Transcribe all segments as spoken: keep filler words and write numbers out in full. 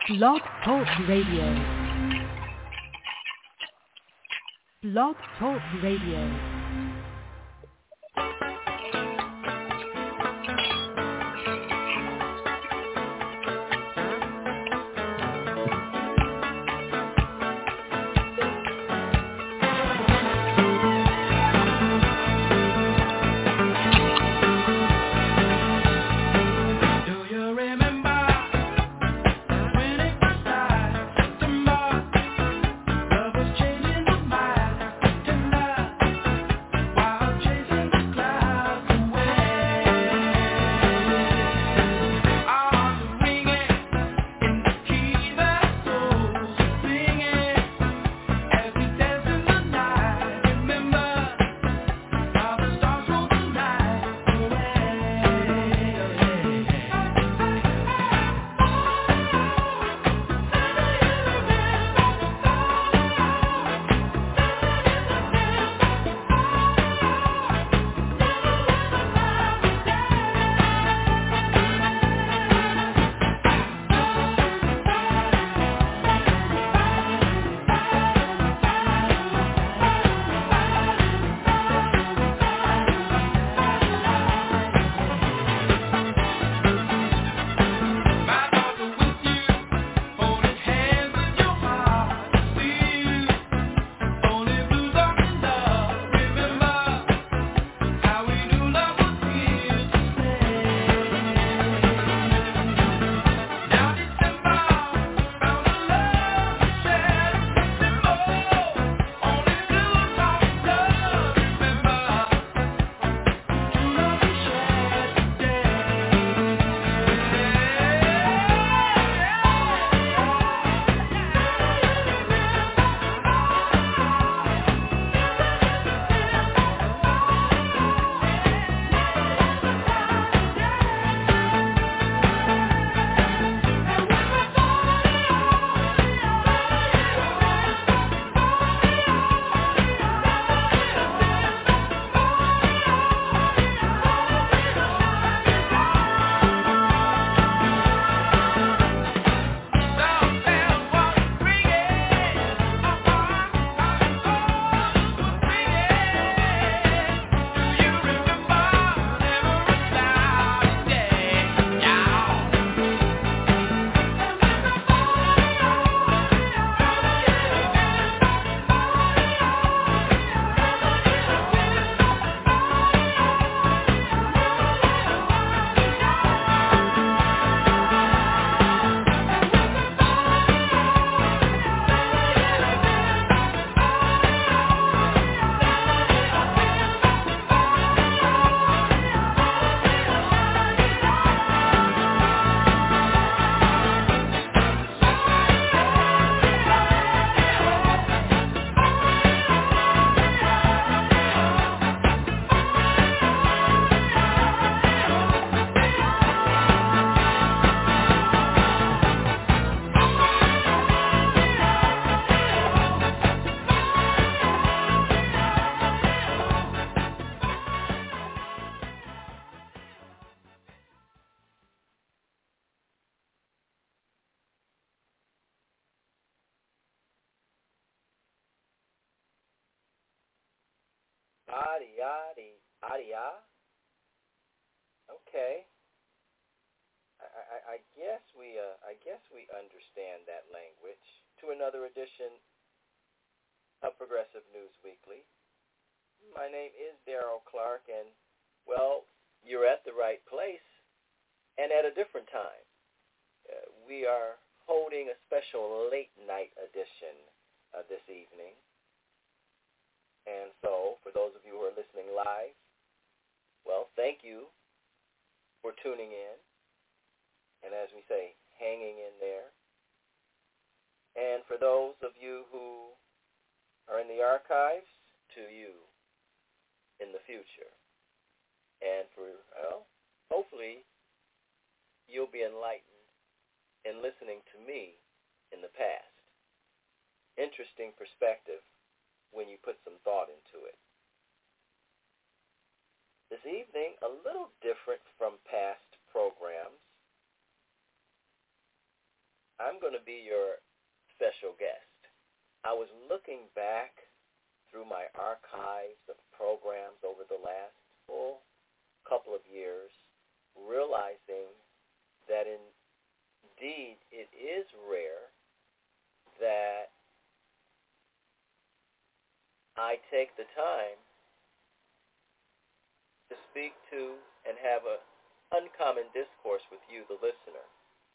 Blog Talk Radio. Blog Talk Radio. Adi, adi, adi, ah? Okay. I, I, I guess we, uh, I guess we understand that language. To another edition of Progressive News Weekly. My name is Darrell Clark, and well, you're at the right place, and at a different time. Uh, we are holding a special late night edition uh, this evening. And so, for those of you who are listening live, well, thank you for tuning in. And as we say, hanging in there. And for those of you who are in the archives, to you in the future. And for, well, hopefully you'll be enlightened in listening to me in the past. Interesting perspective when you put some thought into it. This evening, a little different from past programs. I'm going to be your special guest. I was looking back through my archives of programs over the last full couple of years, realizing that indeed it is rare that I take the time to speak to and have an uncommon discourse with you, the listener.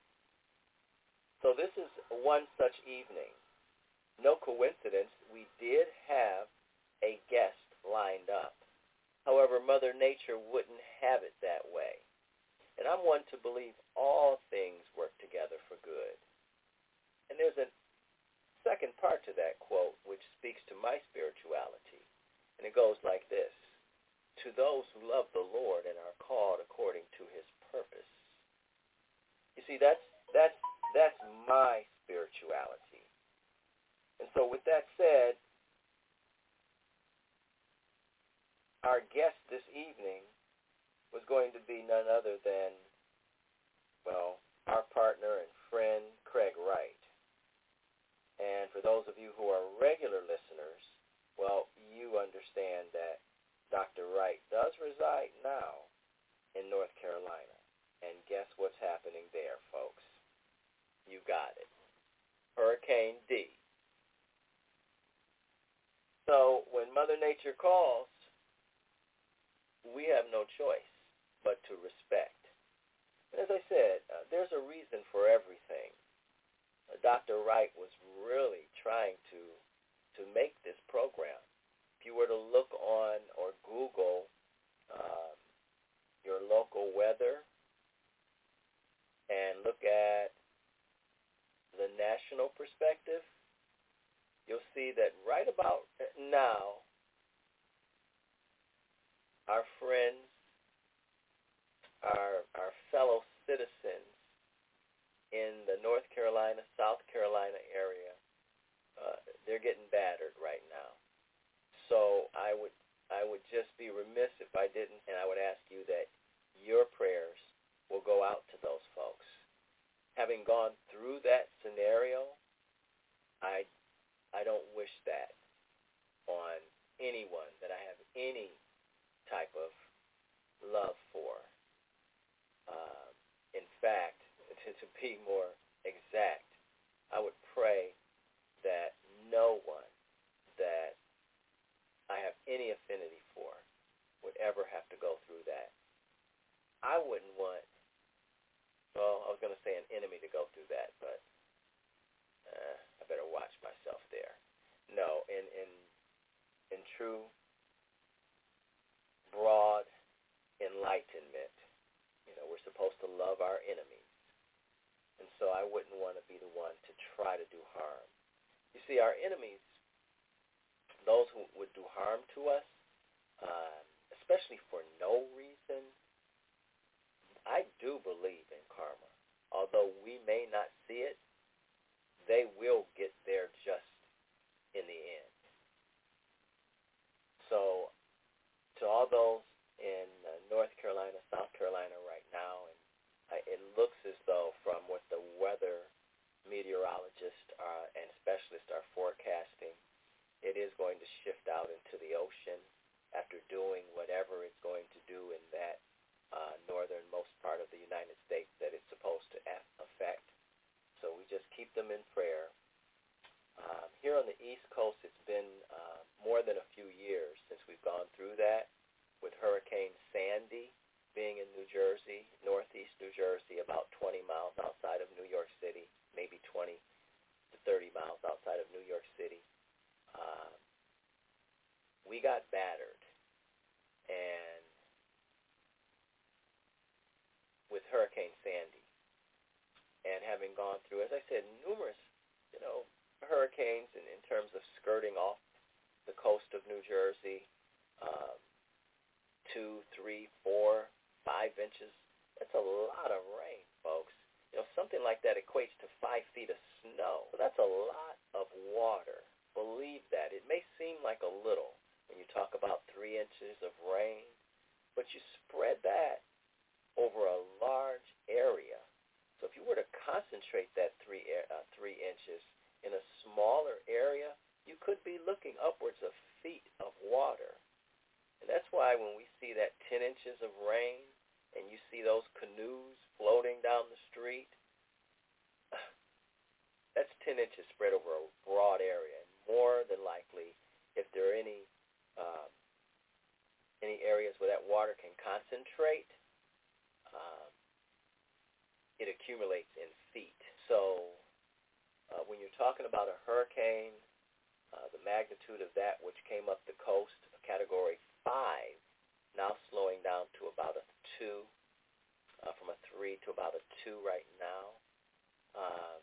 So this is one such evening. No coincidence, we did have a guest lined up. However, Mother Nature wouldn't have it that way. And I'm one to believe all things work together for good. And there's a second part to that quote which speaks to my spirituality. And it goes like this: to those who love the Lord and are called according to his purpose. You see, that's that's that's my spirituality. And so with that said, our guest this evening was going to be none other than, well, our partner and friend, Craig Wright. And for those of you who are regular listeners, well, you understand that Doctor Wright does reside now in North Carolina. And guess what's happening there, folks? You got it. Hurricane D. So when Mother Nature calls, we have no choice but to respect. And as I said, uh, there's a reason for everything. Uh, Doctor Wright was really trying to to make this program. If you were to look on or Google um, your local weather and look at the national perspective, you'll see that right about now, our friends, our our fellow citizens in the North Carolina, South Carolina area, uh, they're getting battered right now. So I would I would just be remiss if I didn't, and I would ask you that your prayers will go out to those folks. Having gone through that scenario, I I don't wish that on anyone that I have any type of love for. Uh, in fact, to, to be more exact, I would pray that no one that I have any affinity for would ever have to go through that. I wouldn't want, well, I was going to say an enemy to go through that, but uh, I better watch myself there. No, in in in true broad enlightenment, you know, we're supposed to love our enemies. And so I wouldn't want to be the one to try to do harm. You see, our enemies, those who would do harm to us, uh, especially for no reason, I do believe in karma. Although we may not see it, they will get there just in the end. So to all those in uh, North Carolina, South Carolina right now, and uh, it looks as though from what the weather meteorologists uh, and specialists are forecasting, it is going to shift out into the ocean after doing whatever it's going to do in that uh, northernmost part of the United States that it's supposed to affect. So we just keep them in prayer. Um, here on the East Coast, it's been uh, more than a few years since we've gone through that, with Hurricane Sandy being in New Jersey, northeast New Jersey, about twenty miles outside of New York City, maybe twenty to thirty miles outside of New York City. Uh, we got battered. And with Hurricane Sandy, and having gone through, as I said, numerous, you know, hurricanes in, in terms of skirting off the coast of New Jersey, um, two, three, four, five inches. That's a lot of rain, folks. You know, something like that equates to five feet of snow. So that's a lot of water. Believe that. It may seem like a little when you talk about three inches of rain, but you spread that over a large area. So if you were to concentrate that three inches of rain, and you see those canoes floating down the street, that's ten inches spread over a broad area. And more than likely, if there are any um, any areas where that water can concentrate, um, it accumulates in feet. So uh, when you're talking about a hurricane, uh, the magnitude of that which came up the coast, a category five, now slowing down to about a two, uh, from a three to about a two right now. Um,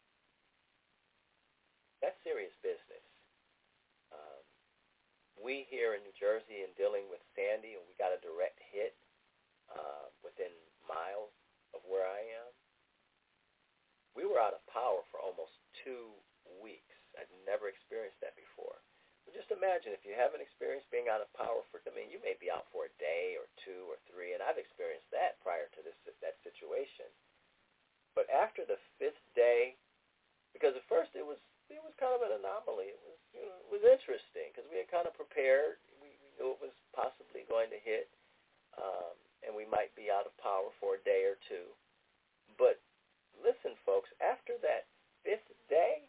that's serious business. Um, we here in New Jersey in dealing with Sandy, and we got a direct hit uh, within miles of where I am, we were out of power for almost two weeks. I'd never experienced that before. But just imagine if you haven't experienced being out of power for, I mean, you may be out for a day or two or three, and I've experienced that prior to this that situation. But after the fifth day, because at first it was it was kind of an anomaly. It was you know it was interesting because we had kind of prepared. We, we knew it was possibly going to hit, um, and we might be out of power for a day or two. But listen, folks, after that fifth day,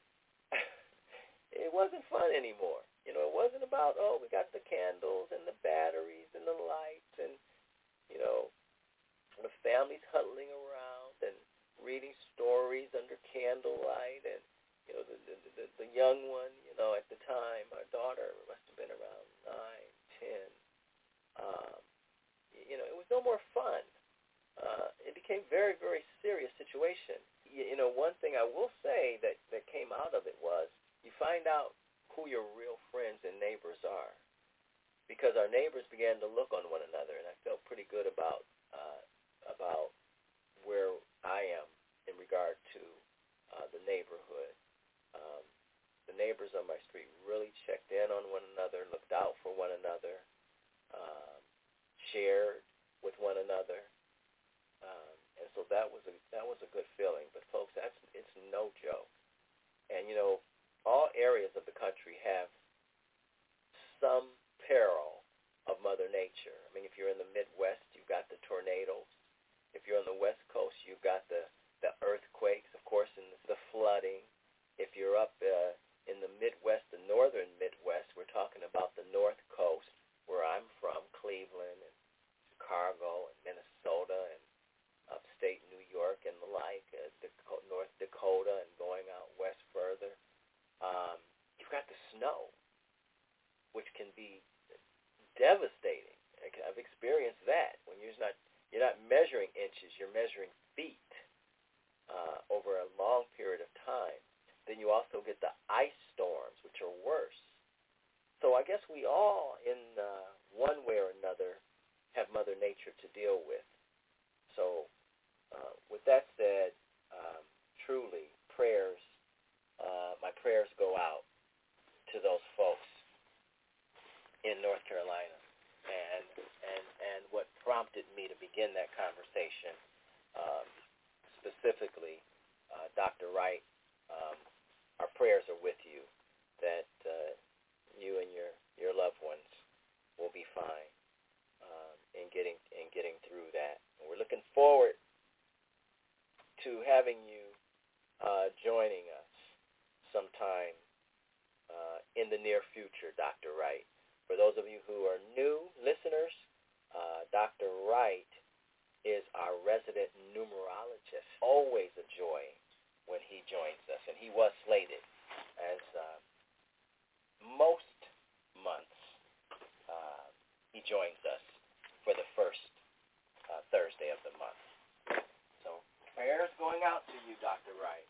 it wasn't fun anymore. You know, it wasn't about, oh, we got the candles and the batteries and the lights and, you know, the families huddling around and reading stories under candlelight and, you know, the, the, the, the young one, you know, at the time, our daughter must have been around nine, ten. Um, you know, it was no more fun. Uh, it became a very, very serious situation. You, you know, one thing I will say that, that came out of it was you find out who your real friends and neighbors are, because our neighbors began to look on one another, and I felt pretty good about uh, about where I am in regard to uh, the neighborhood. Um, the neighbors on my street really checked in on one another, looked out for one another, um, shared with one another. Um, and so that was a that was a good feeling. But folks, that's it's no joke. And you know, all areas of the country have some peril of Mother Nature. I mean, if you're in the Midwest, you've got the tornadoes. If you're on the West Coast, you've got the, the earthquakes, of course, and the flooding. If you're up uh, in the Midwest, the northern Midwest, we're talking about the North Coast, where I'm from, Cleveland and Chicago and Minnesota and upstate New York and the like, uh, Dakota, North Dakota and going out west further. Um, you've got the snow, which can be devastating. I've experienced that. When you're not you're not measuring inches, you're measuring feet uh, over a long period of time. Then you also get the ice storms, which are worse. So I guess we all, in uh, one way or another, have Mother Nature to deal with. So uh, with that said, um, truly, prayers, uh, my prayers go out to those folks in North Carolina. And, and, and what prompted me to begin that conversation, um, specifically, uh, Doctor Wright, um, our prayers are with you, that uh, you and your, your loved ones will be fine um, in getting in getting through that. And we're looking forward to having you uh, joining us sometime uh, in the near future, Doctor Wright. For those of you who are new listeners, uh, Doctor Wright is our resident numerologist. Always a joy when he joins us, and he was slated as uh, most months uh, he joins us for the first uh, Thursday of the month. So prayers going out to you, Doctor Wright.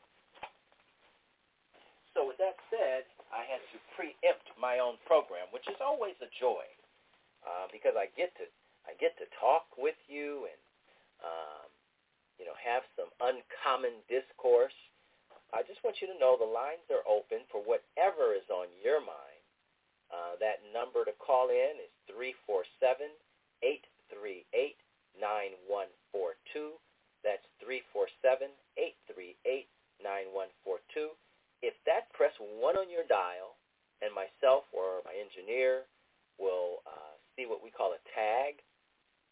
So with that said, I had to preempt my own program, which is always a joy, uh, because I get to I get to talk with you and um, you know have some uncommon discourse. I just want you to know the lines are open for whatever is on your mind. Uh, that number to call in is three four seven, eight three eight, nine one four two. That's three four seven, eight three eight, nine one four two. If that, press one on your dial, and myself or my engineer will uh, see what we call a tag,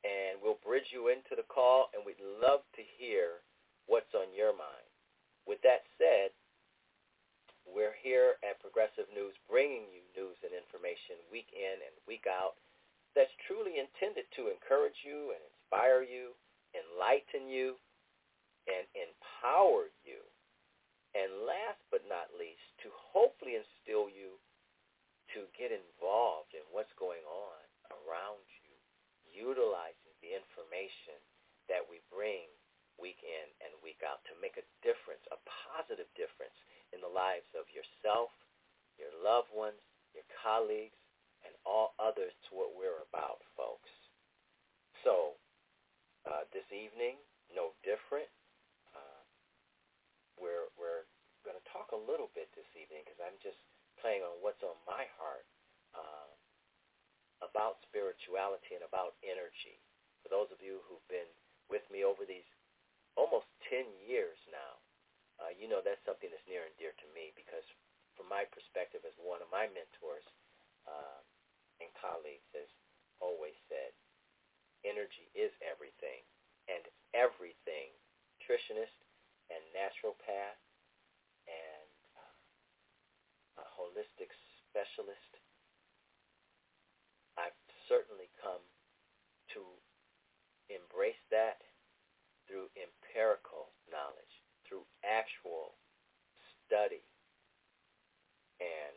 and we'll bridge you into the call, and we'd love to hear what's on your mind. With that said, we're here at Progressive News bringing you news and information week in and week out that's truly intended to encourage you and inspire you, enlighten you, and empower you. And last but not least, to hopefully instill you to get involved in what's going on around you, utilizing the information that we bring week in and week out to make a difference, a positive difference in the lives of yourself, your loved ones, your colleagues, and all others to what we're about, folks. So uh, this evening, no different. Uh, we're we're going to talk a little bit this evening because I'm just playing on what's on my heart uh, about spirituality and about energy. For those of you who've been with me over these almost ten years now, uh, you know that's something that's near and dear to me because from my perspective as one of my mentors uh, and colleagues has always said, energy is everything, and everything, nutritionist and naturopath and uh, a holistic specialist, I've certainly come to embrace that through empirical knowledge, through actual study and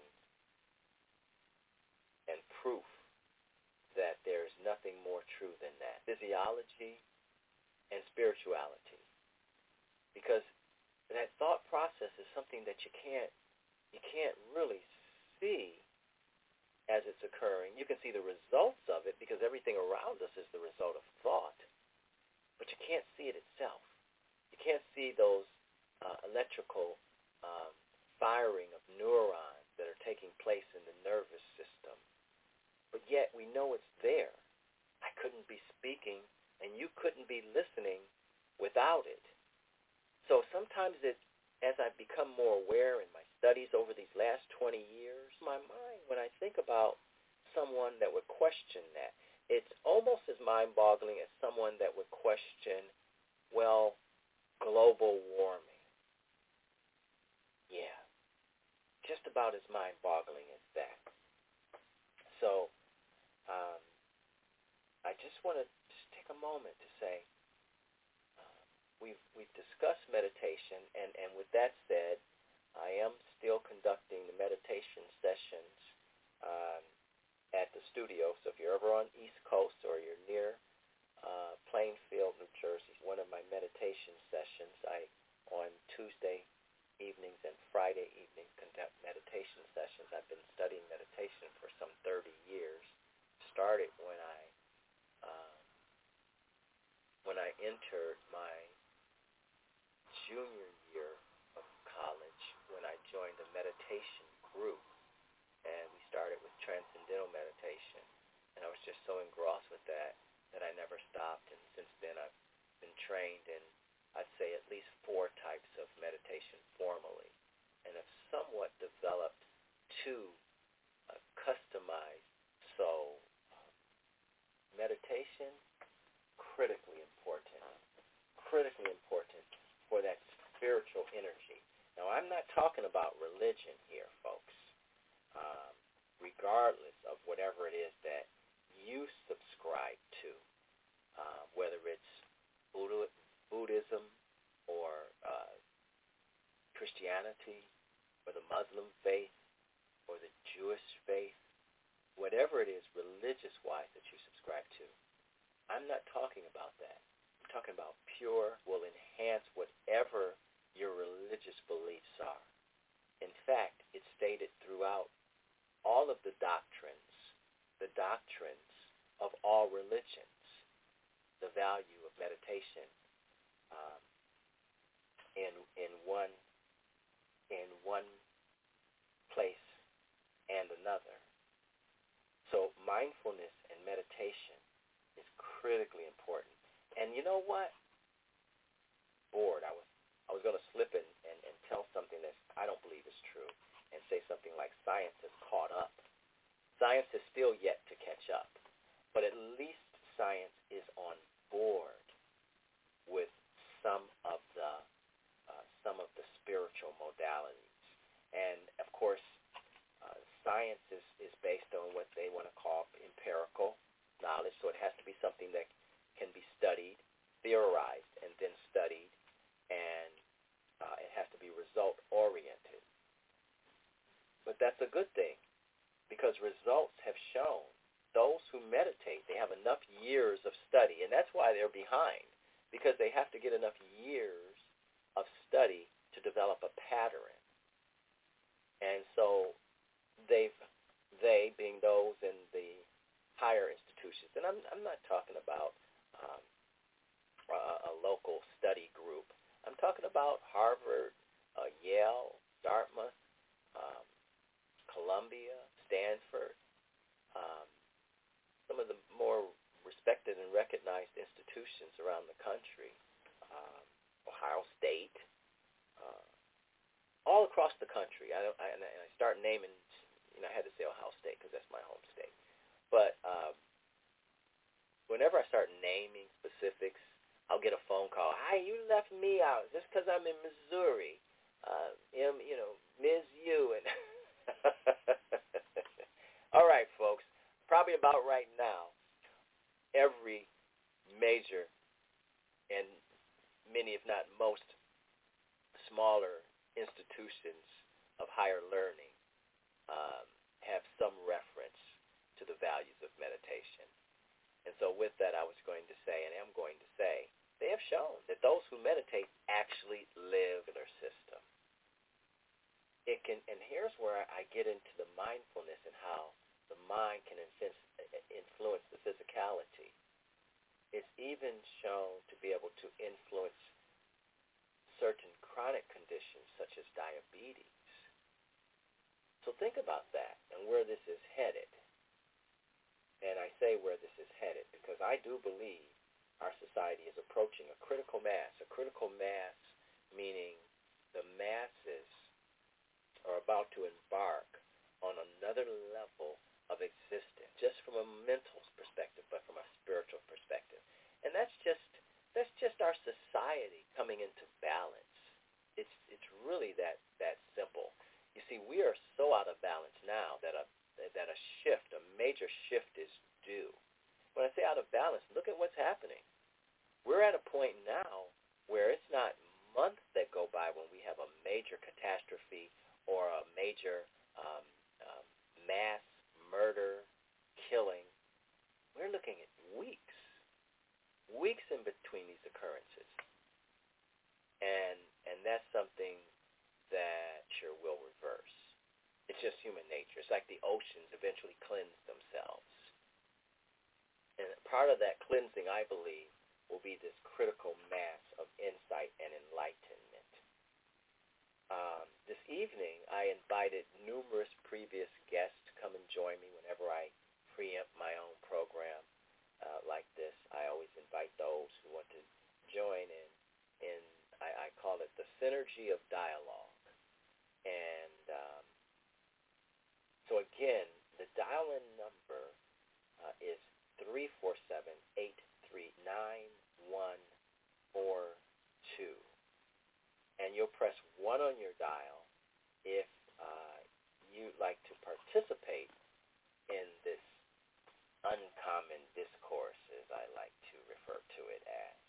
and proof that there's nothing more true than that. Physiology and spirituality. Because that thought process is something that you can't you can't really see as it's occurring. You can see the results of it because everything around us is the result of thought. But you can't see it itself. You can't see those uh, electrical um, firing of neurons that are taking place in the nervous system. But yet we know it's there. I couldn't be speaking, and you couldn't be listening without it. So sometimes it, as I've become more aware in my studies over these last twenty years, my mind, when I think about someone that would question that, it's almost as mind-boggling as someone that would question, well, global warming. Yeah, just about as mind-boggling as that. So um, I just want to just take a moment to say uh, we've we've discussed meditation, and, and with that said, I am still conducting the meditation sessions um, at the studio. So if you're ever on East Coast or you're near uh, Plainfield, New Jersey, one of my meditation sessions, I on Tuesday evenings and Friday evenings conduct meditation sessions. I've been studying meditation for some thirty years. Started when I uh, when I entered my junior year of college, when I joined a meditation group, and we started with transcendental meditation, and I was just so engrossed with that that I never stopped, and since then I've been trained in, I'd say, at least four types of meditation formally, and have somewhat developed two uh, customized. So meditation, critically important, critically important for that spiritual energy. Now, I'm not talking about religion here, folks, um, regardless of whatever it is that you subscribe to, uh, whether it's Buddha, Buddhism or uh, Christianity or the Muslim faith or the Jewish faith, whatever it is religious-wise that you subscribe to. I'm not talking about that. I'm talking about pure, will enhance whatever your religious beliefs are. In fact, it's stated throughout all of the doctrines, the doctrines of all religions, the value of meditation um, in in one in one place and another. So mindfulness and meditation is critically important. And you know what? Bored. I was I was going to slip in and, and tell something that I don't believe is true and say something like science has caught up. Science is still yet to catch up. But at least science is spiritual modalities. And, of course, uh, science is, is based on what they want to call empirical knowledge, so it has to be something that can be studied, theorized, and then studied, and uh, it has to be result-oriented. But that's a good thing, because results have shown those who meditate, they have enough years of study, and that's why they're behind, because they have to get enough years of study to develop a pattern. And so they've, they being those in the higher institutions, and I'm, I'm not talking about um, a, a local study group. I'm talking about Harvard, uh, Yale, Dartmouth, um, Columbia, Stanford, um, some of the more respected and recognized institutions around the country, um, Ohio State, uh, all across the country. I, I, and I start naming, you know, I had to say Ohio State because that's my home state. But um, whenever I start naming specifics, I'll get a phone call. Hi, you left me out just because I'm in Missouri. Uh, M, you know, Miz U. And all right, folks. Probably about right now, every major and many, if not most, smaller institutions of higher learning um, have some reference to the values of meditation. And so with that, I was going to say, and am going to say, they have shown that those who meditate actually live in their system. It can, and here's where I get into the mindfulness and how the mind can influence the physicality. It's even shown to be able to influence certain chronic conditions such as diabetes. So think about that and where this is headed. And I say where this is headed because I do believe our society is approaching a critical mass. A critical mass meaning the masses are about to embark on another level of existence, just from a mental perspective, but from a spiritual perspective. And that's just that's just our society coming into balance. It's it's really that that simple. You see, we are so out of balance now that a that a shift, a major shift is due. When I say out of balance, look at what's happening. We're at a point now where it's not months that go by when we have a major catastrophe or a major um, um, mass murder, killing. We're looking at weeks, weeks in between these occurrences. And and that's something that sure will reverse. It's just human nature. It's like the oceans eventually cleanse themselves. And part of that cleansing, I believe, will be this critical mass of insight and enlightenment. Um, this evening, I invited numerous previous guests to come and join me whenever I preempt my own program uh, like this. I always invite those who want to join in, in I, I call it the synergy of dialogue. And um, so again, the dial-in number uh, is three four seven, eight three nine, one four two. And you'll press one on your dial if uh, you'd like to participate in this uncommon discourse, as I like to refer to it as.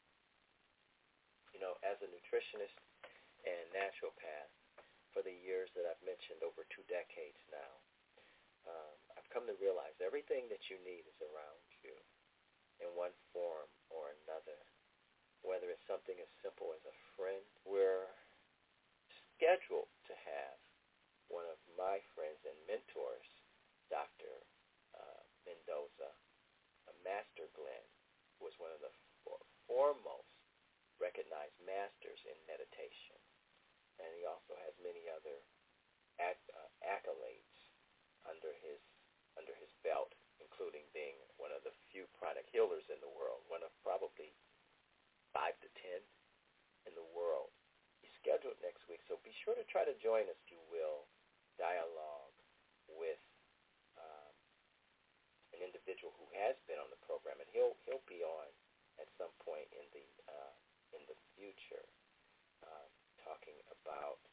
You know, as a nutritionist and naturopath for the years that I've mentioned, over two decades now, um, I've come to realize everything that you need is around you in one form or another. Whether it's something as simple as a friend, we're scheduled to have one of my friends and mentors, Doctor Uh, Mendoza, a Master Glenn, who was one of the for- foremost recognized masters in meditation. And he also has many other acc- uh, accolades under his under his belt, including being one of the few chronic healers in the world, one of probably five to ten in the world. He's scheduled next week, so be sure to try to join us, if you will, dialogue with um, an individual who has been on the program, and he'll he'll be on at some point in the uh, in the future, uh, talking about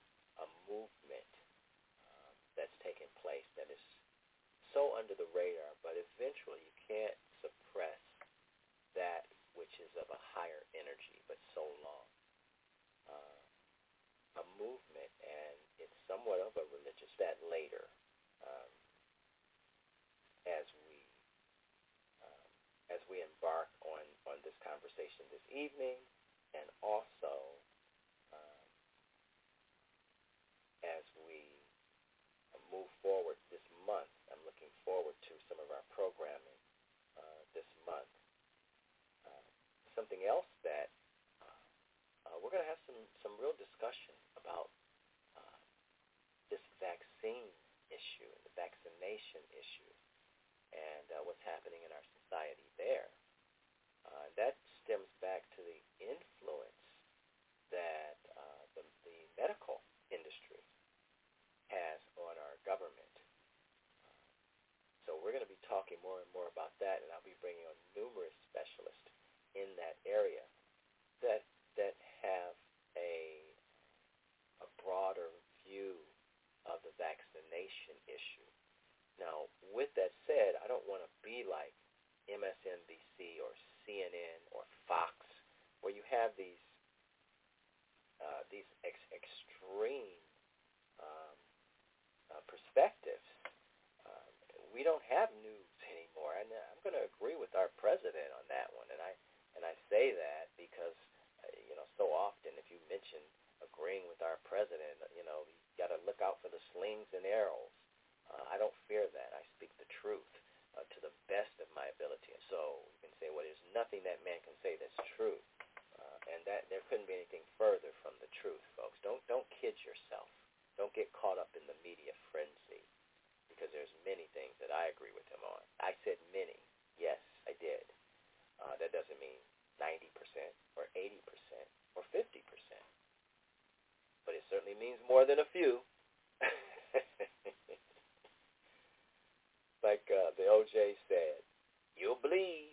radar, but eventually you can't suppress that which is of a higher energy, but so long. Uh, a movement, and it's somewhat of a religious, that later, um, as we um, as we embark on, on this conversation this evening, and also um, as we move forward this month. I'm looking forward to some of our programming uh, this month. Uh, something else that uh, uh, we're going to have some, some real discussion about uh, this vaccine issue, the vaccination issue, and uh, what's happening in our society there. Uh, that stems back to the influence that uh, the, the medical industry has on our government. Uh, so we're going to be talking more and more about that, and I'll be bringing on numerous specialists in that area that that have a a broader view of the vaccination issue. Now, with that said, I don't want to be like M S N B C or C N N or Fox, where you have these uh, these ex- extreme um, uh, perspectives. Um, we don't have news anymore, and I'm going to agree with our president on that one. And I and I say that because uh, you know so often if you mention agreeing with our president, you know you got to look out for the slings and arrows. Uh, I don't fear that. I speak the truth uh, to the best of my ability. And so you can say, well, there's nothing that man can say that's true. Uh, and that there couldn't be anything further from the truth, folks. Don't don't kid yourself. Don't get caught up in the media frenzy, because there's many things that I agree with him on. I said many. Yes, I did. Uh, that doesn't mean ninety percent or eighty percent or fifty percent. But it certainly means more than a few. Like uh, the O J said, you'll bleed.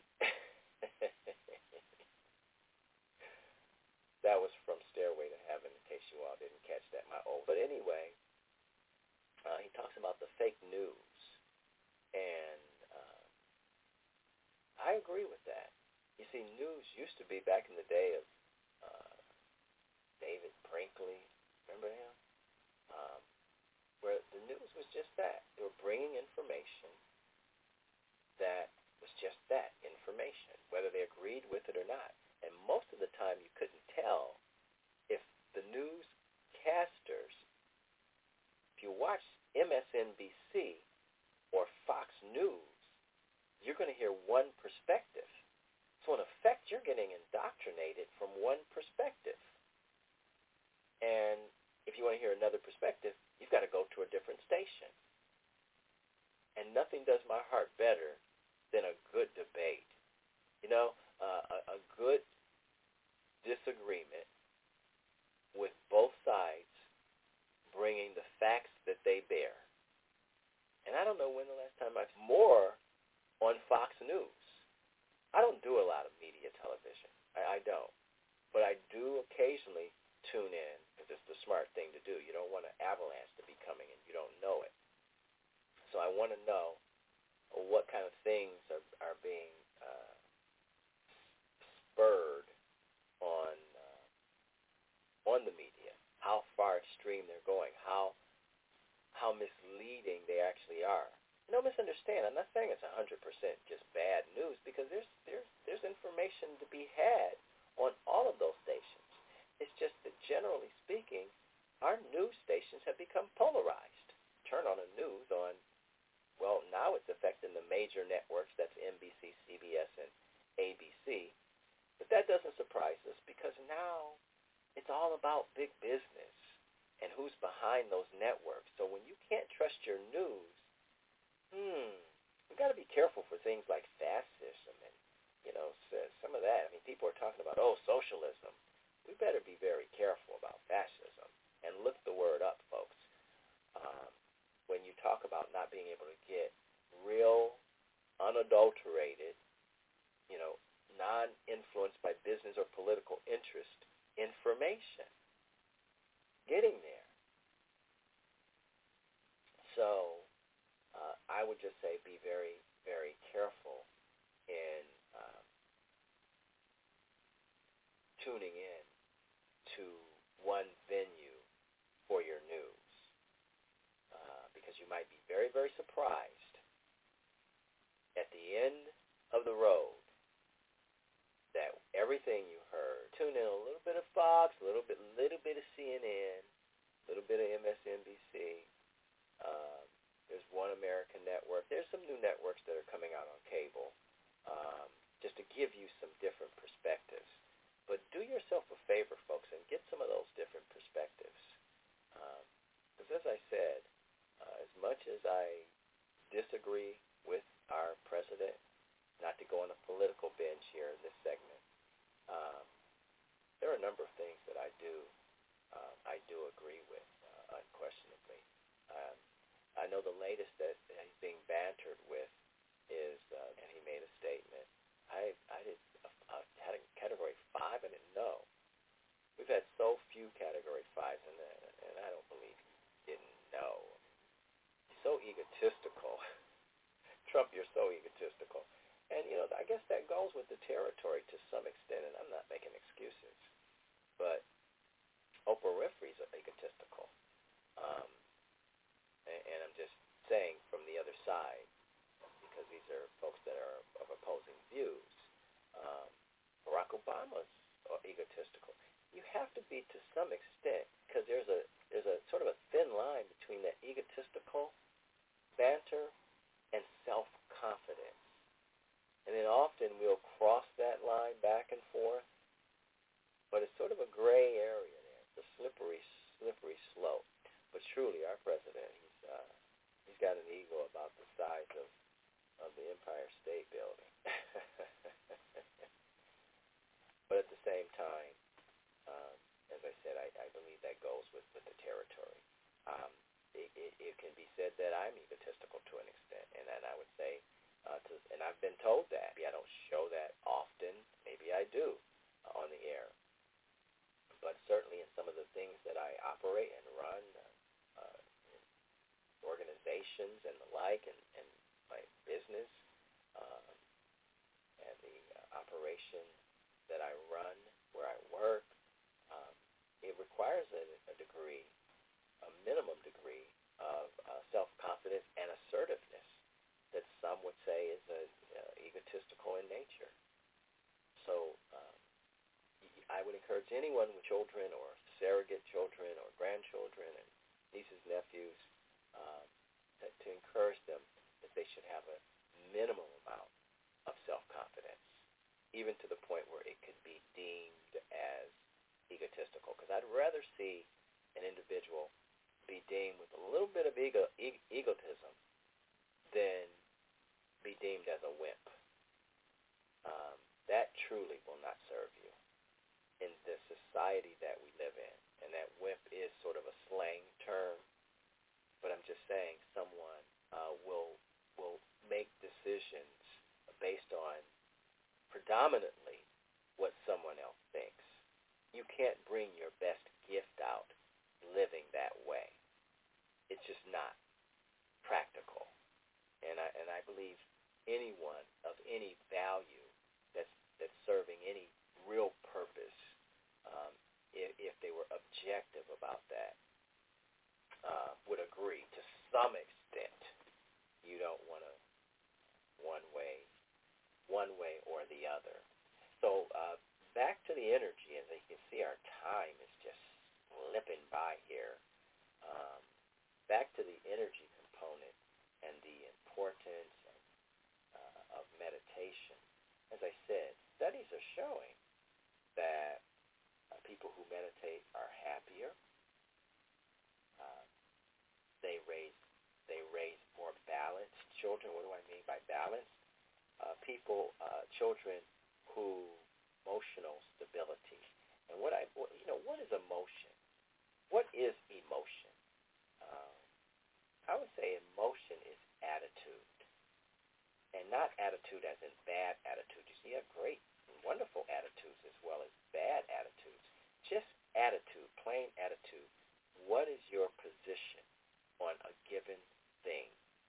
That was from Stairway to Heaven, in case you all didn't catch that, my old. But anyway, uh, he talks about the fake news, and uh, I agree with that. You see, news used to be back in the day of uh, David Brinkley, remember him? Um, where the news was just that. They were bringing information that was just that, information, whether they agreed with it or not. And most of the time you couldn't tell if the newscasters, if you watch M S N B C or Fox News, you're going to hear one perspective. So in effect, you're getting indoctrinated from one perspective. And if you want to hear another perspective, you've got to go to a different station. And nothing does my heart better than a good debate. You know, uh, a, a good disagreement with both sides bringing the facts that they bear. And I don't know when the last time I've more on Fox News. I don't do a lot of media television. I, I don't. But I do occasionally tune in because it's the smart thing to do. You don't want an avalanche to be coming and you don't know it. So I want to know what kind of things are, are being uh, spurred on uh, on the media, how far extreme they're going, how how misleading they actually are. No misunderstand. I'm not saying it's one hundred percent just bad news, because there's there's there's information to be had on all of those stations. It's just that generally speaking, our news stations have become polarized. Turn on the news on, well, now it's affecting the major networks. That's N B C, C B S, and A B C. But that doesn't surprise us, because now it's all about big business and who's behind those networks. So when you can't trust your news, hmm, we've got to be careful for things like fascism and, you know, some of that. I mean, people are talking about, oh, socialism. We better be very careful about fascism and look the word up, folks. Um, when you talk about not being able to get real, unadulterated, you know, non-influenced by business or political interest information. Getting there. So uh, I would just say be very, you might be very, very surprised at the end of the road that everything you heard, tune in a little bit of Fox, a little bit, little bit of C N N, a little bit of M S N B C. Um, there's One American Network. There's some new networks that are coming out on cable, um, just to give you some different perspectives. But do yourself a favor, folks, and get some of those different perspectives. Because um, as I said, uh, as much as I disagree with our president, not to go on a political binge here in this segment, um, there are a number of things that I do uh, I do agree with, uh, unquestionably. Um, I know the latest that he's being bantered with is, uh, and he made a statement, I I did a, a, had a category five, I didn't know. We've had so few category fives, and, uh, and I don't believe he didn't know. He's so egotistical. Trump, you're so egotistical. And, you know, I guess that goes with the territory to some extent, and I'm not making excuses. But Oprah Winfrey's egotistical. Um, and, and I'm just saying from the other side, because these are folks that are of opposing views. Um, Barack Obama's egotistical. You have to be to some extent, because there's a there's a sort of a thin line between that egotistical banter and self-confidence. And then often we'll cross that line back and forth, but it's sort of a gray area there. It's a slippery, slippery slope. But truly, our president, he's uh, he's got an ego about the size of, of the Empire State Building. But at the same time, um, as I said, I, I believe that goes with, with the territory. Um, it, it, it can be said that I'm egotistical to an extent, and then I would say, uh, to, and I've been told that. Maybe I don't show that often. Maybe I do uh, on the air. But certainly in some of the things that I operate and run, uh, uh, organizations and the like, and, and my business, uh, and the uh, operation that I run, where I work, um, it requires a, a degree, a minimum degree of uh, self-confidence and assertiveness that some would say is a, uh, egotistical in nature. So um, I would encourage anyone with children or surrogate children or grandchildren and nieces, nephews, um, that, to encourage them that they should have a minimum amount of self-confidence, even to the point where it could be deemed as egotistical. Because I'd rather see an individual be deemed with a little bit of ego, e- egotism than be deemed as a wimp. Um, that truly will not serve you in the society that we live in. And that wimp is sort of a slang term, but I'm just saying someone uh, will will make decisions based on predominantly what someone else thinks. You can't bring your best gift out living that way. It's just not practical. And I and I believe anyone of any value that's that's serving any real purpose, um, if, if they were objective about that, uh, would agree to some extent. You don't want to one way, one way or the other. So uh, back to the energy. As you can see, our time is just slipping by here. Um, back to the energy component and the importance of, uh, of meditation. As I said, studies are showing that uh, people who meditate are happier. Uh, they raise they raise more balanced children. What do I mean by balanced? Uh, people, uh, children who emotional stability. And what I, what, you know, what is emotion? What is emotion? Um, I would say emotion is attitude, and not attitude as in bad attitude. You see, you have great, wonderful attitudes as well as bad attitudes. Just attitude, plain attitude. What is your position on a given thing?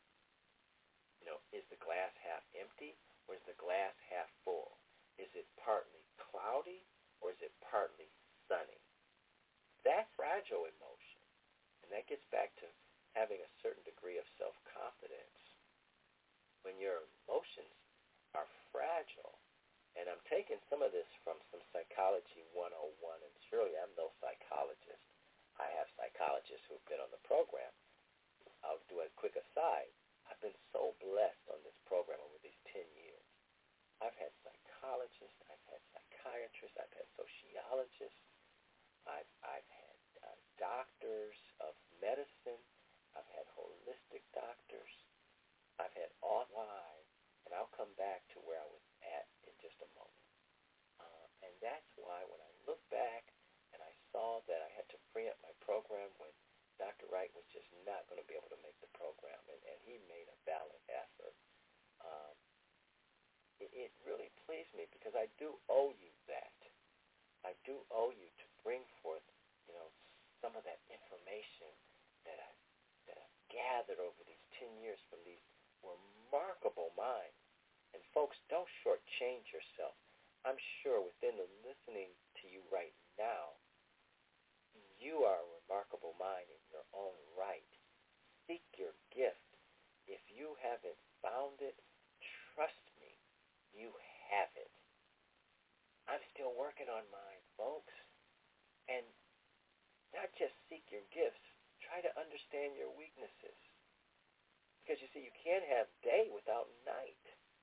You know, is the glass half empty or is the glass half full? Is it partly cloudy or is it partly sunny? That's fragile emotion. And that gets back to having a certain degree of self-confidence when your emotions are fragile. And I'm taking some of this from some Psychology one oh one, and surely I'm no psychologist. I have psychologists who've been on the program. I'll do a quick aside. I've been so blessed on this program over these ten years. I've had psychologists, I've had psychiatrists, I've had sociologists, I've, I've had uh, doctors of medicine, I've had holistic doctors, I've had all wide, and I'll come back to where I was at in just a moment. Uh, and that's why when I look back and I saw that I had to free up my program when Doctor Wright was just not going to be able to make the program, and, and he made a valiant effort. Um, it, it really pleased me because I do owe you that. I do owe you to bring forth, you know, some of that information that I that I've gathered over these ten years from these remarkable minds. And folks, don't shortchange yourself. I'm sure within the listening to you right now, you are a remarkable mind in your own right. Seek your gift. If you haven't found it, trust me, you have it. I'm still working on mine, folks. And not just seek your gifts, try to understand your weaknesses. Because you see, you can't have day without night.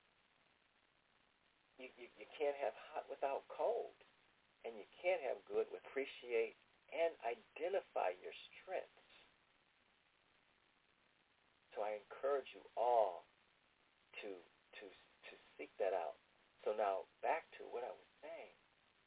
You, you, you can't have hot without cold. And you can't have good with appreciate and identify your strengths. So I encourage you all to to to seek that out. So now back to what I was saying.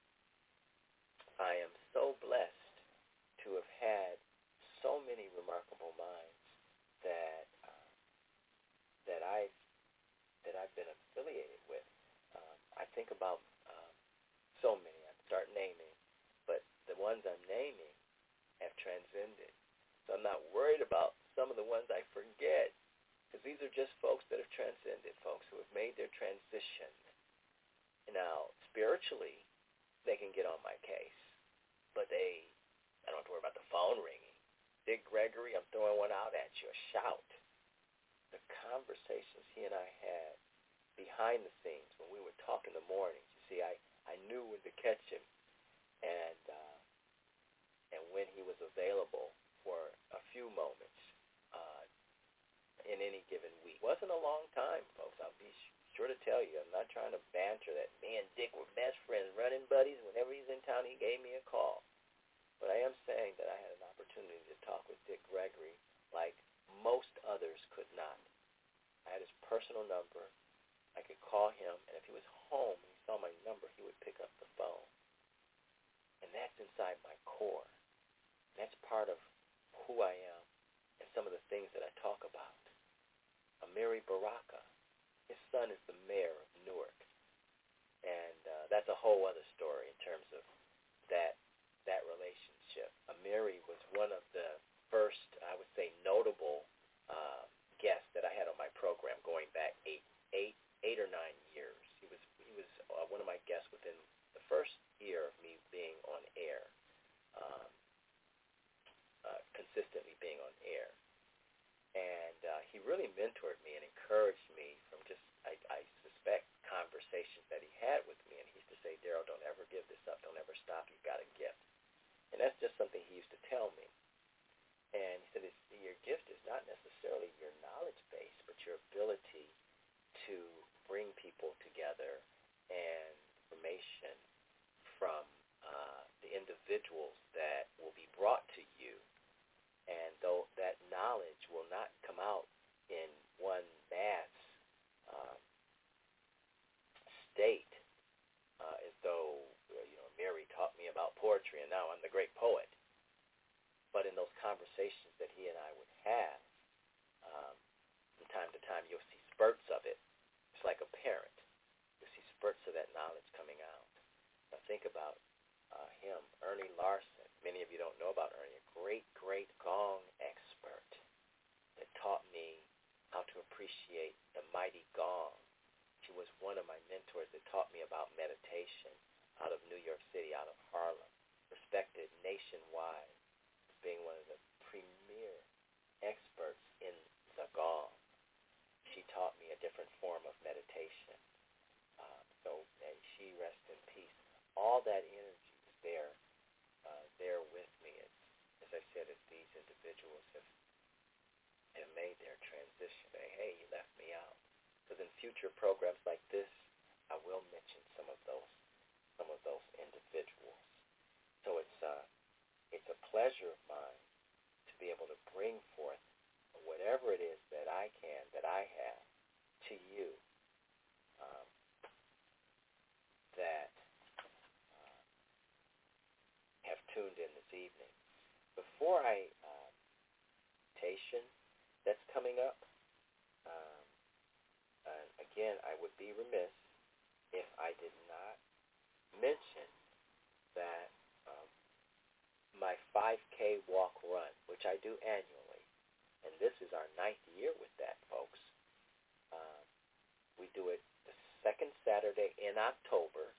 I am so blessed to have had so many remarkable minds that uh, that I that I've been affiliated with. Um, I think about um, so many. I start naming, but the ones I'm naming have transcended. So I'm not worried about some of the ones I forget, because these are just folks that have transcended, folks who have made their transition. Now, spiritually, they can get on my case, but they, I don't have to worry about the phone ringing. Dick Gregory, I'm throwing one out at you, a shout. The conversations he and I had behind the scenes when we would talk in the mornings, you see, I, I knew when to catch him, and uh, and when he was available for a few moments uh, in any given week. Wasn't a long time, folks. I'll be sure to tell you. I'm not trying to banter that me and Dick were best friends, running buddies. Whenever he's in town, he gave me a call. But I am saying that I had an opportunity to talk with Dick Gregory like most others could not. I had his personal number. I could call him, and if he was home and he saw my number, he would pick up the phone. And that's inside my core. That's part of who I am and some of the things that I talk about. Amiri Baraka, his son is the mayor of Newark. And uh, that's a whole other story in terms of that that relationship. Amiri was one of the first, I would say, notable uh, guests that I had on my program going back eight, eight, eight or nine years. He was he was uh, one of my guests within the first year of me being on air. Um, Uh, consistently being on air. And uh, he really mentored me and encouraged me from just, I, I suspect, conversations that he had with me. And he used to say, Daryl, don't ever give this up. Don't ever stop. You've got a gift. And that's just something he used to tell me. And he said, it's, your gift is not necessarily because in future programs like this, I will mention some of those some of those individuals. So it's uh, it's a pleasure of mine to be able to bring forth whatever it is that I can, that I have, to you, um, that uh, have tuned in this evening. Before I, uh, Tation, that's coming up, um, and again, I would be remiss if I did not mention that um, my five K walk run, which I do annually, and this is our ninth year with that, folks. Um, we do it the second Saturday in October,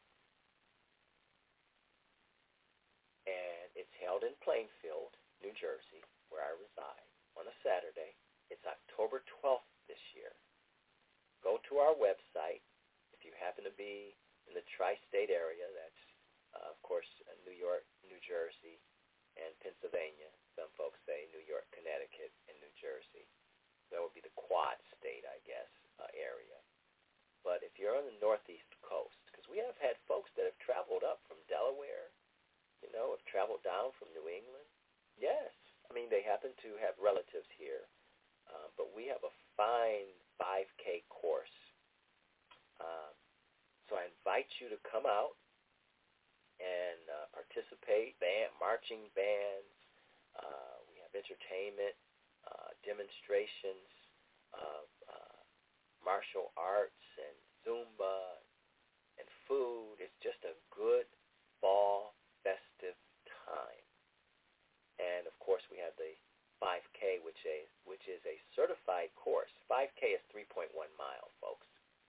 and it's held in Plainfield, New Jersey, where I reside, on a Saturday. It's October twelfth this year. Go to our website. If you happen to be in the tri-state area, that's, uh, of course, uh, New York, New Jersey, and Pennsylvania. Some folks say New York, Connecticut, and New Jersey. That would be the quad state, I guess, uh, area. But if you're on the northeast coast, because we have had folks that have traveled up from Delaware, you know, have traveled down from New England. Yes. I mean, they happen to have relatives here. Uh, but we have a fine five K course. Um, so I invite you to come out and uh, participate. Band, marching bands. Uh, we have entertainment, uh, demonstrations of uh, martial arts and Zumba and food. It's just a good fall festive time. And, of course, we have the five K, which, a, which is a certified course. five K is three point one miles, folks.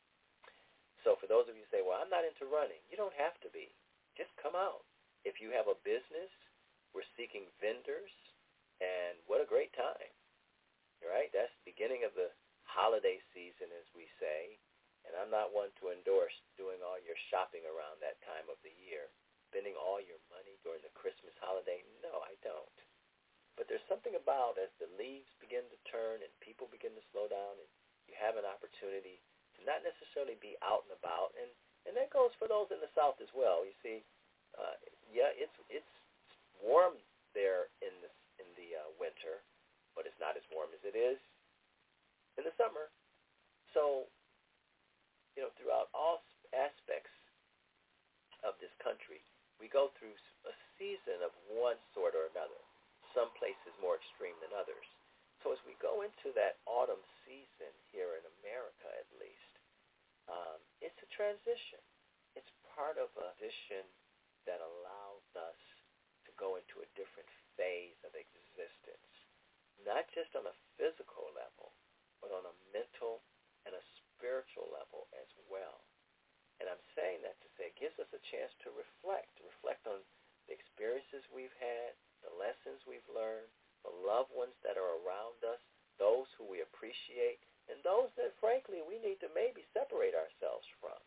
So for those of you who say, well, I'm not into running, you don't have to be. Just come out. If you have a business, we're seeking vendors, and what a great time, right? That's the beginning of the holiday season, as we say, and I'm not one to endorse doing all your shopping around that time of the year, spending all your money during the Christmas holiday. No, I don't. But there's something about as the leaves begin to turn and people begin to slow down and you have an opportunity to not necessarily be out and about, and, and that goes for those in the South as well. You see, uh, yeah, it's it's warm there in the in the uh, winter, but it's not as warm as it is in the summer. So, you know, throughout all aspects of this country, we go through a season of one sort or another. Some places more extreme than others. So as we go into that autumn season here in America, at least, um, it's a transition. It's part of a transition that allows us to go into a different phase of existence, not just on a physical level, but on a mental and a spiritual level as well. And I'm saying that to say it gives us a chance to reflect, to reflect on the experiences we've had, the lessons we've learned, the loved ones that are around us, those who we appreciate, and those that, frankly, we need to maybe separate ourselves from.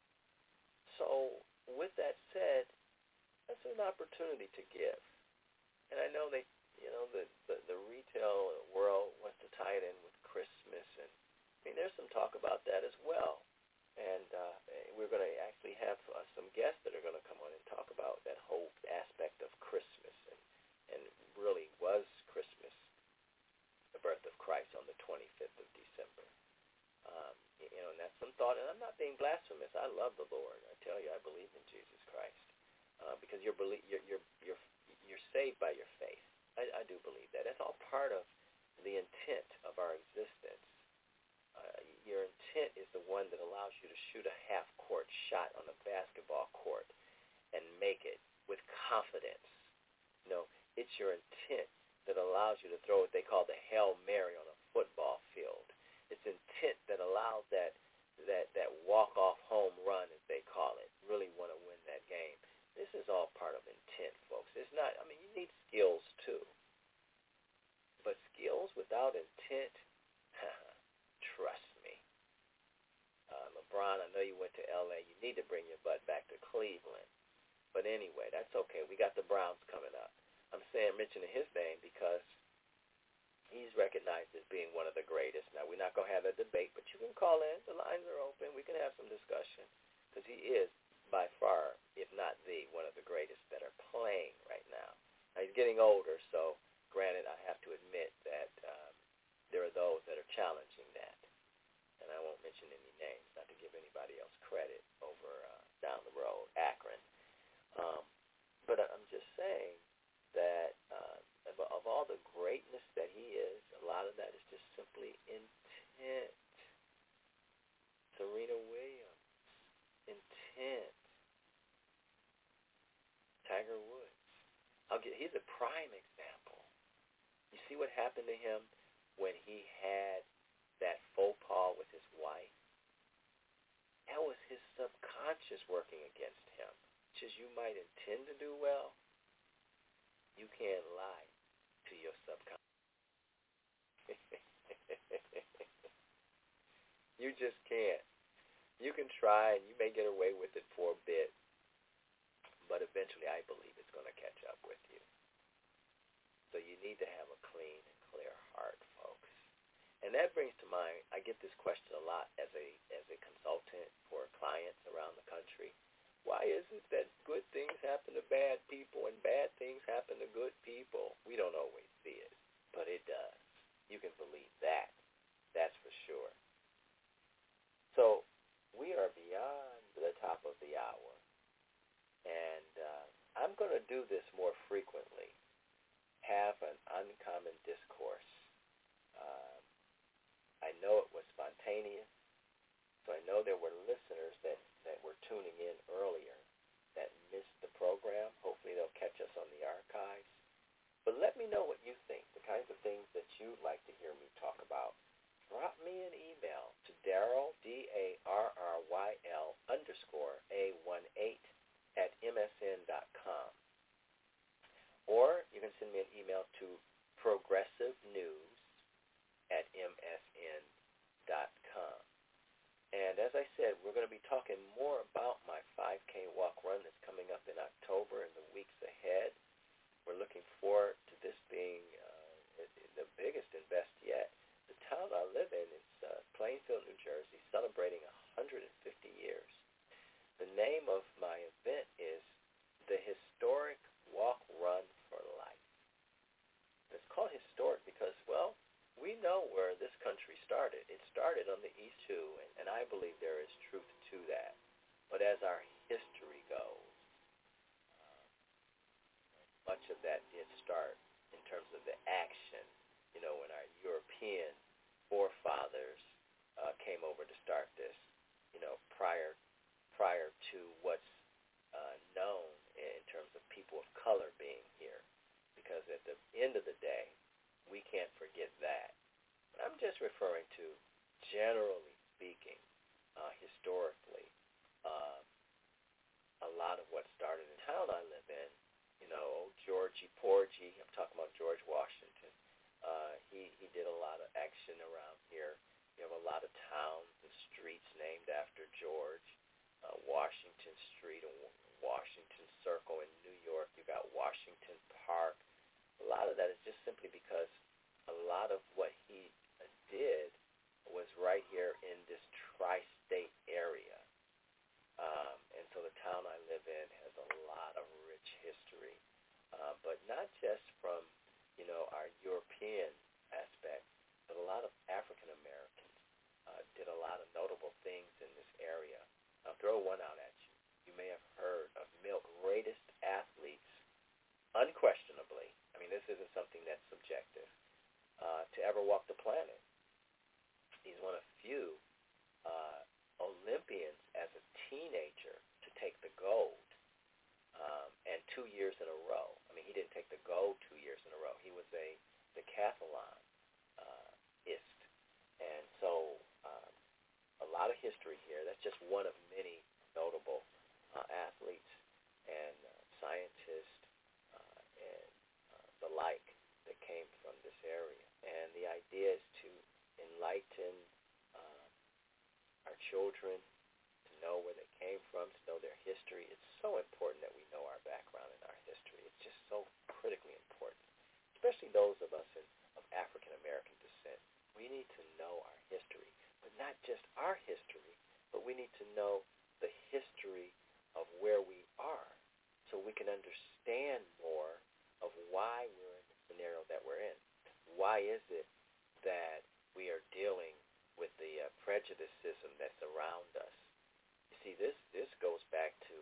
So with that said, that's an opportunity to give. And I know they, you know, the, the, the retail world wants to tie it in with Christmas, and I mean, there's some talk about that as well. And uh, we're going to actually have uh, some guests that are going to come on and talk about that whole aspect of Christmas. And, and really was Christmas, the birth of Christ on the twenty-fifth of December. Um, you know, and that's some thought. And I'm not being blasphemous. I love the Lord. I tell you, I believe in Jesus Christ uh, because you're, belie- you're, you're, you're, you're saved by your faith. I, I do believe that. That's all part of the intent of our existence. Uh, your intent is the one that allows you to shoot a half-court shot on a basketball court and make it with confidence. You know, it's your intent that allows you to throw what they call the Hail Mary on a football field. It's intent that allows that that, that walk-off home run, as they call it, really want to win that game. This is all part of intent, folks. It's not, I mean, you need skills too. But skills without intent, trust me. Uh, LeBron, I know you went to L A. You need to bring your butt back to Cleveland. But anyway, that's okay. We got the Browns coming up. I'm saying mentioning his name because he's recognized as being one of the greatest. Now, we're not going to have a debate, but you can call in. The lines are open. We can have some discussion because he is by far, if not the, one of the greatest that are playing right now. Now, he's getting older, so granted, I have to admit that um, there are those that are challenging that. And I won't mention any names, not to give anybody else credit over uh, down the road, Akron. Um, but I'm just saying that uh, of, of all the greatness that he is, a lot of that is just simply intent. Serena Williams, intent. Tiger Woods. I'll get, he's a prime example. You see what happened to him when he had that faux pas with his wife? That was his subconscious working against him. Just you might intend to do well, you can't lie to your subconscious. You just can't. You can try and you may get away with it for a bit, but eventually I believe it's going to catch up with you. So you need to have a clean and clear heart, folks. And that brings to mind, I get this question a lot as a as a consultant for clients around the country. Why is it that good things happen to bad people and bad things happen to good people? We don't always see it, but it does. You can believe that. That's for sure. So we are beyond the top of the hour. And uh, I'm going to do this more frequently, have an uncommon discourse. Uh, I know it was spontaneous, so I know there were listeners that, that were tuning in earlier that missed the program. Hopefully they'll catch us on the archives. But let me know what you think, the kinds of things that you'd like to hear me talk about. Drop me an email to Darryl, D A R R Y L underscore A one eight at M S N dot com. Or you can send me an email to progressive news at M S N dot com. And as I said, we're going to be talking more about my five K walk run that's coming up in October and the weeks ahead. We're looking forward to this being uh, the biggest and best yet. The town I live in is uh, Plainfield, New Jersey, celebrating one hundred fifty years. The name of my event is the Historic Walk Run for Life. It's called historic because, well, we know where this country started. It started on the East too, and, and I believe there is truth to that. But as our history goes, uh, much of that did start in terms of the action, you know, when our European forefathers uh, came over to start this, you know, prior prior to what's uh, known in terms of people of color being here. Because at the end of the day, we can't forget that. But I'm just referring to, generally speaking, uh, historically, uh, a lot of what started in the town I live in, you know, Georgie Porgy, I'm talking about George Washington. Uh, he, he did a lot of action around here. You have a lot of towns and streets named after George. Uh, Washington Street and Washington Circle in New York. You got Washington Park. A lot of that is just simply because a lot of what he uh, did was right here in this tri-state area. Um, and so the town I live in has a lot of rich history, uh, but not just from, you know, our European aspect, but a lot of African Americans uh, did a lot of notable things in this area. I'll throw one out at you. You may have heard of Milt, greatest athletes, unquestionably. I mean, this isn't something that's subjective, uh, to ever walk the planet. He's one of few uh, Olympians as a teenager to take the gold, um, and two years in a row. I mean, he didn't take the gold two years in a row. He was a decathlon-ist. And so um, a lot of history here. That's just one of many notable uh, athletes and uh, scientists uh, and uh, the like that came from this area. And the idea is to enlighten uh, our children, to know where they came from, to know their history. It's so important that we know our background and our history. It's just so critically important, especially those of us in, of African American need to know our history, but not just our history, but we need to know the history of where we are so we can understand more of why we're in the scenario that we're in. Why is it that we are dealing with the uh, prejudicism that's around us? You see, this, this goes back to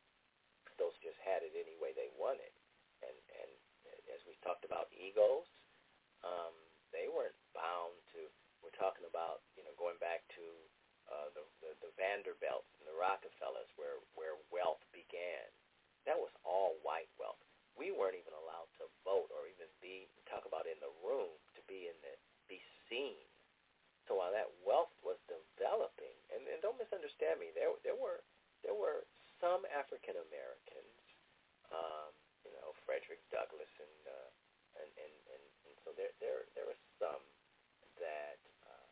those just had it any way they wanted. And, and as we talked about egos, um, they weren't bound to, we're talking about, you know, going back to uh, the, the, the Vanderbilts and the Rockefellers where, where wealth began. That was all white wealth. We weren't even allowed to vote or even be, talk about in the room, to be in the, be seen. So while that wealth was developing, and, and don't misunderstand me, there there were there were some African Americans, um, you know, Frederick Douglass, and uh, and, and, and and so there there there were some that uh,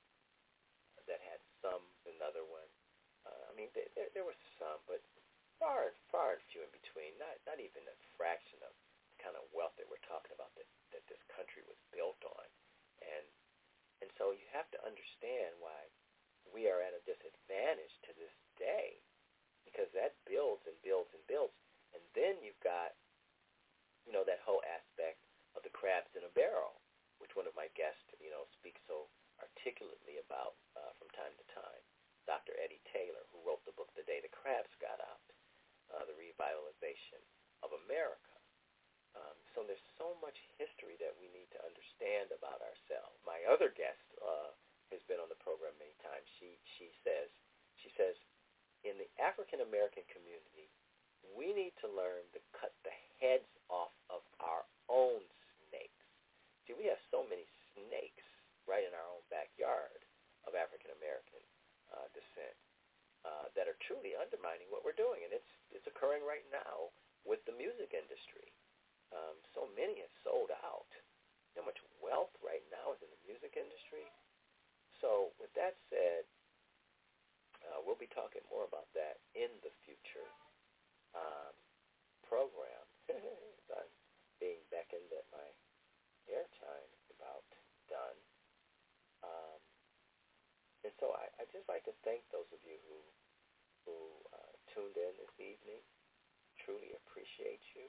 that had some another one. Uh, I mean, there, there there were some, but far far and few in between. Not not even a fraction of the kind of wealth that we're talking about that that this country was built on, and. And so you have to understand why we are at a disadvantage to this day, because that builds and builds and builds. And then you've got, you know, that whole aspect of the crabs in a barrel, which one of my guests, you know, speaks so articulately about uh, from time to time, Doctor Eddie Taylor, who wrote the book The Day the Crabs Got Out, uh, The Revitalization of America. Um, so there's so much history that we need to understand about ourselves. My other guest uh, has been on the program many times. She she says she says in the African American community, we need to learn to cut the heads off of our own snakes. See, we have so many snakes right in our own backyard of African American uh, descent uh, that are truly undermining what we're doing, and it's it's occurring right now with the music industry. Um, so many have sold out. How much wealth right now is in the music industry. So with that said, uh, we'll be talking more about that in the future um, program. I'm being beckoned that my airtime is about done. Um, and so I, I'd just like to thank those of you who, who uh, tuned in this evening. Truly appreciate you.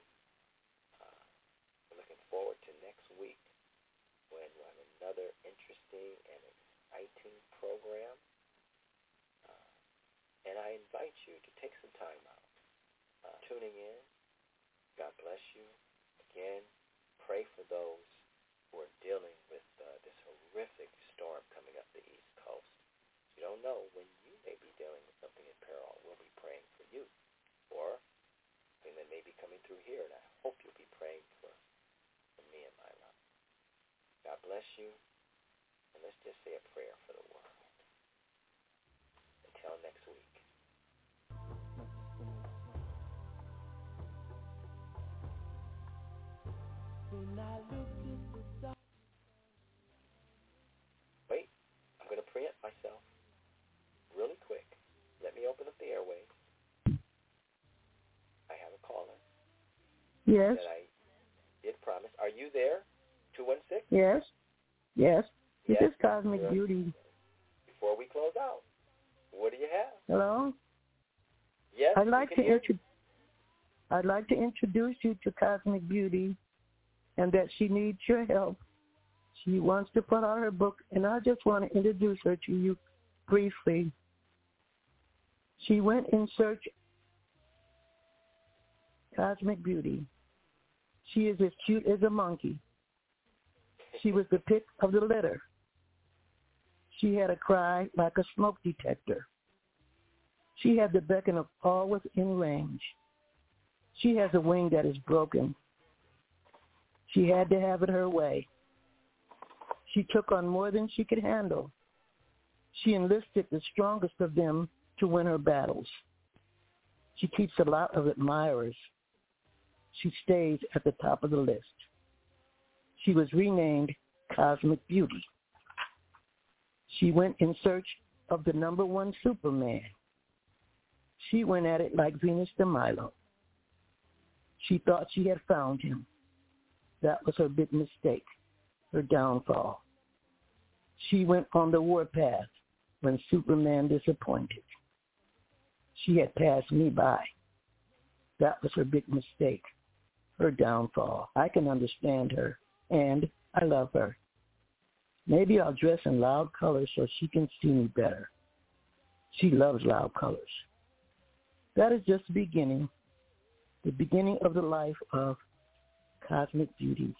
Looking forward to next week when we'll have another interesting and exciting program. Uh, and I invite you to take some time out uh, tuning in. God bless you. Again, pray for those who are dealing with uh, this horrific storm coming up the East Coast. You don't know when you may be dealing with something in peril. We'll be praying for you. Or something that may be coming through here, and I hope you'll be praying for for me and my love. God bless you, and let's just say a prayer for the world. Until next week. Wait, I'm going to preempt myself really quick. Let me open up the airwaves. I have a caller. Yes. That I did promise. Are you there? two one six? Yes. Yes. This Yes. is Cosmic You're, Beauty. Before we close out, what do you have? Hello? Yes, I'd like we to can hear intro- I'd like to introduce you to Cosmic Beauty, and that she needs your help. She wants to put out her book, and I just want to introduce her to you briefly. She went in search Cosmic Beauty. She is as cute as a monkey. She was the pick of the litter. She had a cry like a smoke detector. She had the beckon of all within range. She has a wing that is broken. She had to have it her way. She took on more than she could handle. She enlisted the strongest of them to win her battles. She keeps a lot of admirers. She stays at the top of the list. She was renamed Cosmic Beauty. She went in search of the number one Superman. She went at it like Venus de Milo. She thought she had found him. That was her big mistake, her downfall. She went on the warpath when Superman disappointed. She had passed me by. That was her big mistake, her downfall. I can understand her, and I love her. Maybe I'll dress in loud colors so she can see me better. She loves loud colors. That is just the beginning, the beginning of the life of Cosmic Beauty.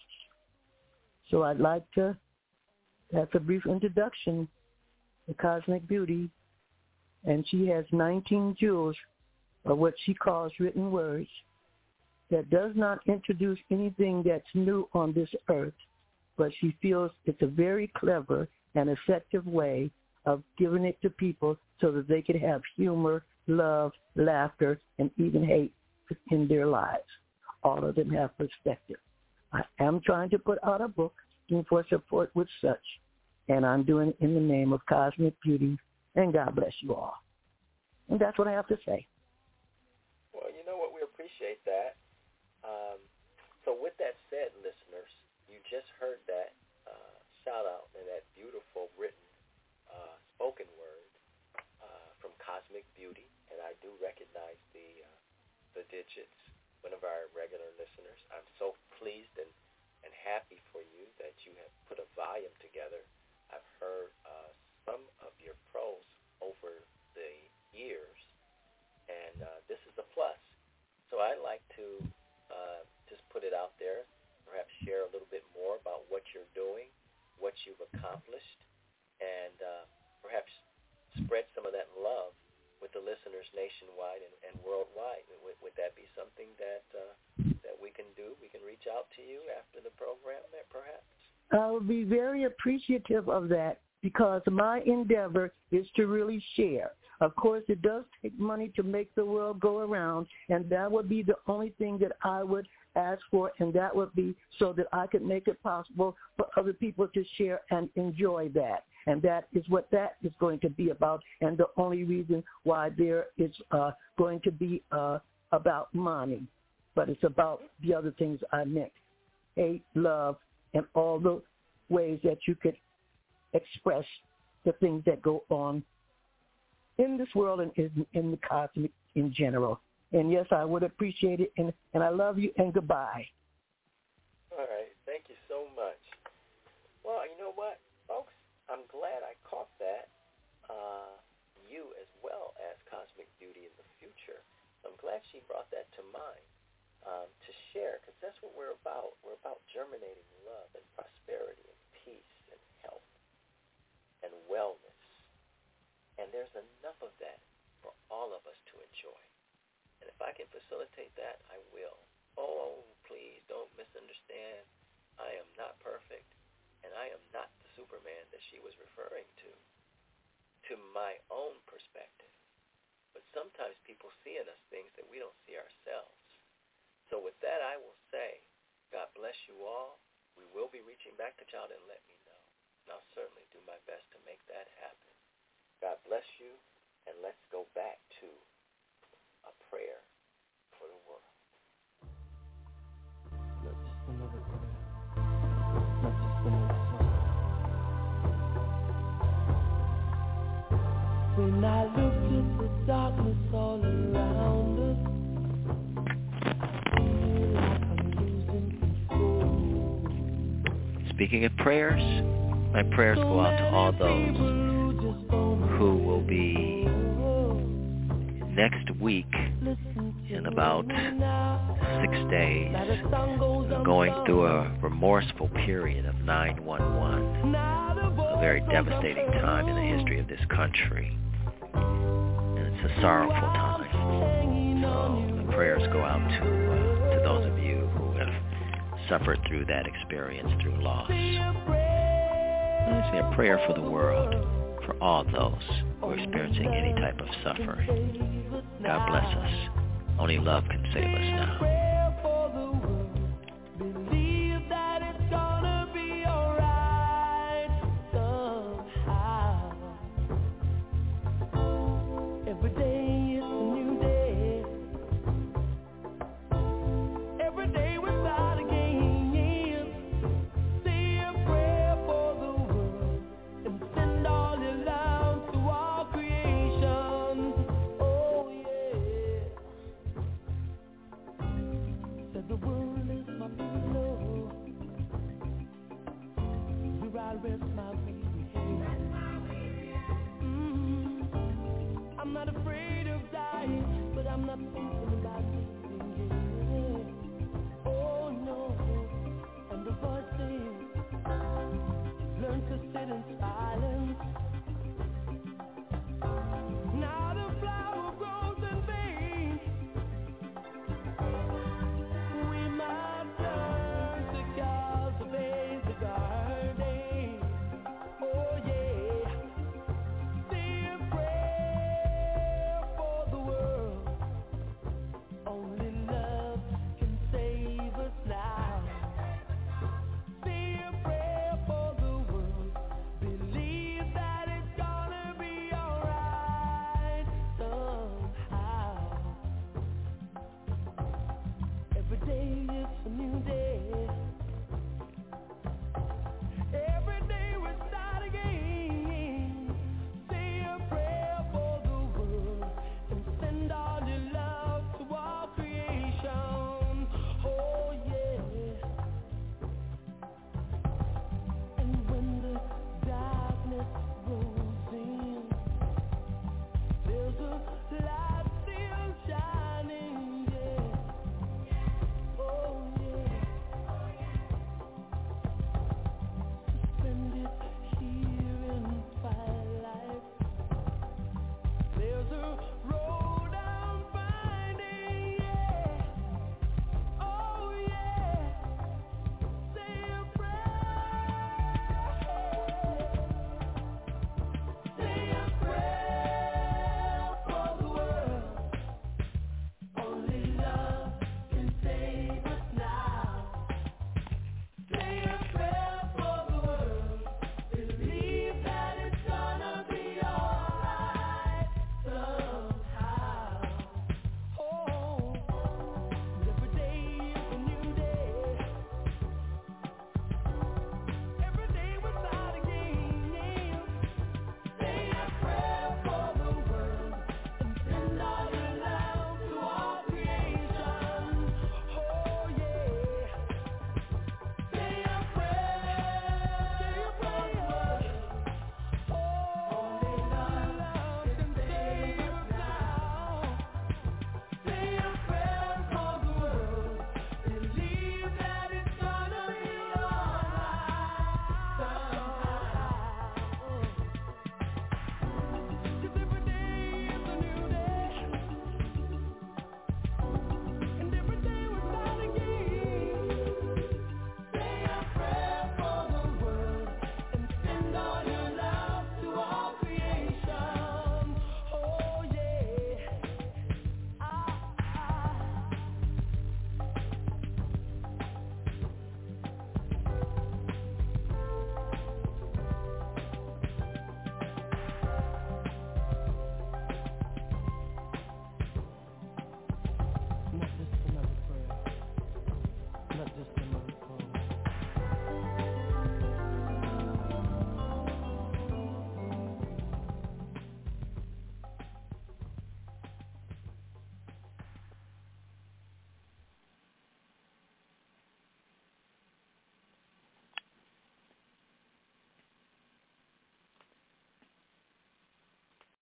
So I'd like to, that's a brief introduction to Cosmic Beauty, and she has nineteen jewels of what she calls written words that does not introduce anything that's new on this earth, but she feels it's a very clever and effective way of giving it to people so that they could have humor, love, laughter, and even hate in their lives. All of them have perspective. I am trying to put out a book looking for support with such, and I'm doing it in the name of Cosmic Beauty, and God bless you all. And that's what I have to say. Well, you know what? We appreciate that. Um, so with that said, listeners, you just heard that uh, shout-out and that beautiful written uh, spoken word uh, from Cosmic Beauty, and I do recognize the uh, the digits, one of our regular listeners. I'm so pleased and, and happy for you that you have put a volume together. I've heard uh, some of your prose over the years, and uh, this is a plus. So I'd like to uh, just put it out there, perhaps share a little bit more about what you're doing, what you've accomplished, and uh, perhaps spread some of that love with the listeners nationwide and, and worldwide. Would, would that be something that uh, that we can do? We can reach out to you after the program, there, perhaps? I would be very appreciative of that because my endeavor is to really share. Of course, it does take money to make the world go around, and that would be the only thing that I would ask for, and that would be so that I could make it possible for other people to share and enjoy that. And that is what that is going to be about, and the only reason why there is uh, going to be uh, about money. But it's about the other things I meant, hate, love, and all the ways that you could express the things that go on in this world and in, in the cosmic in general. And yes, I would appreciate it, and, and I love you, and goodbye. All right. Thank you so much. Well, you know what, folks? I'm glad I caught that, uh, you as well as Cosmic Beauty in the future. So I'm glad she brought that to mind um, to share, because that's what we're about. We're about germinating love and prosperity and peace and health and wellness. And there's enough of that for all of us to enjoy. And if I can facilitate that, I will. Oh, please don't misunderstand. I am not perfect, and I am not the Superman that she was referring to, to my own perspective. But sometimes people see in us things that we don't see ourselves. So with that, I will say, God bless you all. We will be reaching back to y'all and let me know. And I'll certainly do my best to make that happen. God bless you, and let's go back to a prayer for the world. Not just another prayer. Not just another song. When I look at the darkness all around us, I feel like I'm losing control. Speaking of prayers, my prayers go out to all those who will be next week in about six days going through a remorseful period of nine one one, a very devastating time in the history of this country. And it's a sorrowful time. So the prayers go out to, uh, to those of you who have suffered through that experience, through loss. And I say a prayer for the world, for all those who are experiencing any type of suffering. God bless us. Only love can save us now. my weakness. Mm, I'm not afraid of dying, but I'm not thinking about living it. Oh no, and the voice says, learn to sit and